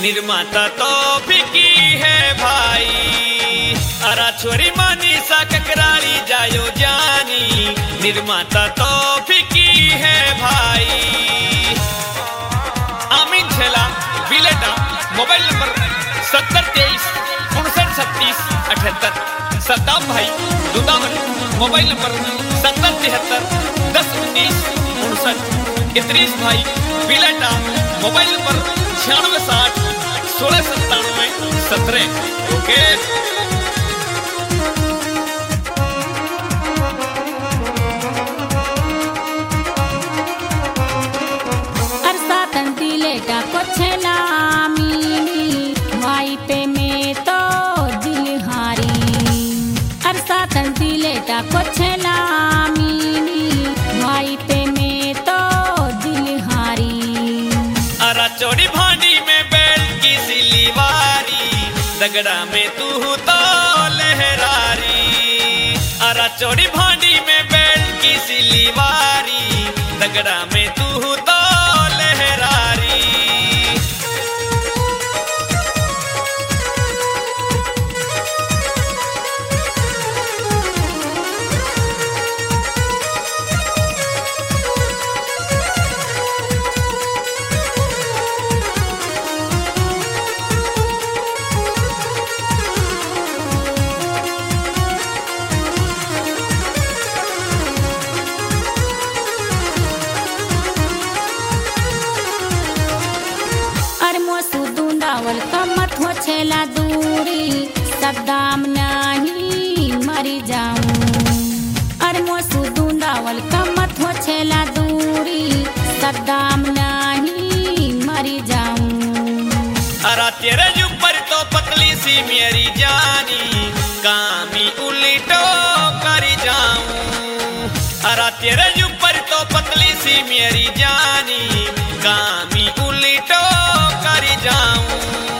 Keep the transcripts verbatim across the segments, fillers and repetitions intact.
निर्माता तो बिकी है भाई। अरा छोरी मानी सा ककराली जायो जानी, निर्माता तो बिकी है भाई। आमीन छेला बिलेटा मोबाइल नंबर सत्तर तेईस उनसठ छत्तीस अठहत्तर। सद्दाम भाई दुदावन मोबाइल नंबर सत्तर तिहत्तर दस उन्नीस उनसठ। इतरीस भाई बिलेटा मोबाइल नंबर छियानवे साठ सोलह सत्तानवे सत्रह। ओके दिलेटा को छेलामी भाई पे में तो दिल हारी। अरसा तन दिलेटा को छेलामी भाई पे में तो दिल हारी। अरा चोरी भांडी में बैठ की सिलीवारी, दगड़ा में तू तो लहरारी। अरा चोरी भांडी में बैठ की सिलीवारी, दगड़ा में तू तो लहरारी। कमत हो छेला दूरी सद्दाम नहीं मरी जाऊं। अरे मोसू दूंदावल कमत हो छेला दूरी सद्दाम नहीं मरी जाऊं। अरा तेरे ऊपर तो पतली सी मेरी जानी, कामी उल्टो कर जाऊं। अरा तेरे ऊपर तो पतली सी मेरी जानी, कामी उल्टो कर जाऊं।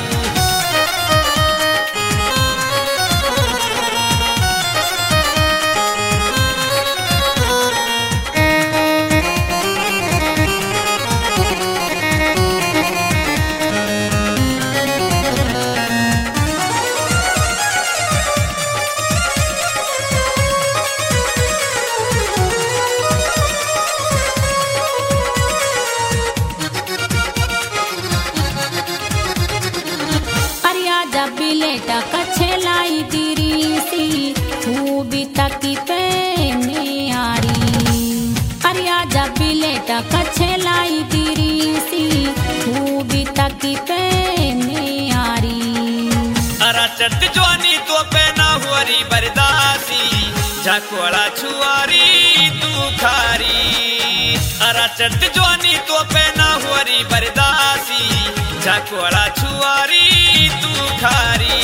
बिलेटा कछेलाई दिरी सी खूबी तकी पे में आरी। अरिया जब बिलेटा कछेलाई दिरी सी खूबी तकी पे में आरी। अरा चट जवानी तो पहना हुआरी बरदासी, झकोड़ा छुआरी तू खारी। अरा चट जवानी तो पहना हुआरी बरदासी, झकोड़ा छुआरी तू खारी।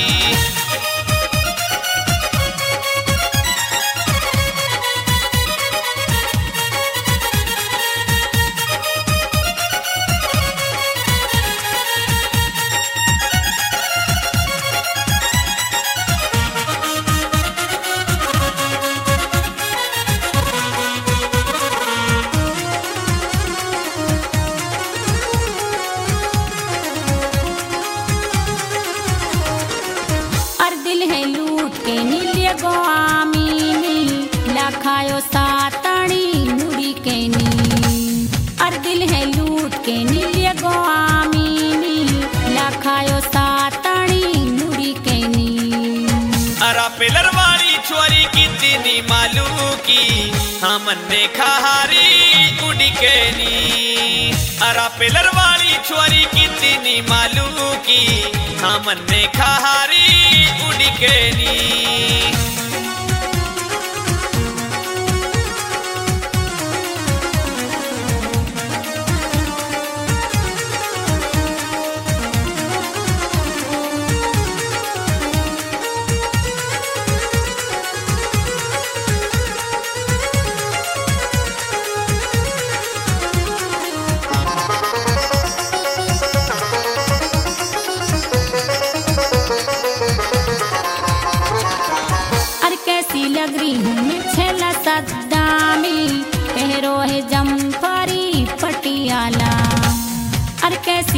लाखायो सातणी नुरी के नी। अर दिल है लूट के नीलिय गोआमीनी, लाखायो सातणी नुरी के नी। अरा पिलर वाली छोरी कितनी मालू की, हमने खारी उड़ी के नी। अरा पिलर वाली छोरी कितनी मालू की, हमने खारी उड़ी के नी।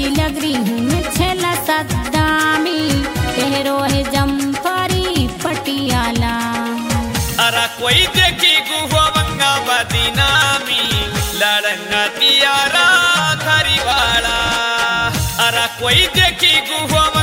सी लग रही हूँ मैं छेला सद्दामी, पहरो है जम्फरी पटियाला। अरा कोई देखी गुहुआ बंगा बदनामी, लड़ंगा तियारा खरीवाड़ा। अरा कोई देखी गुहुआ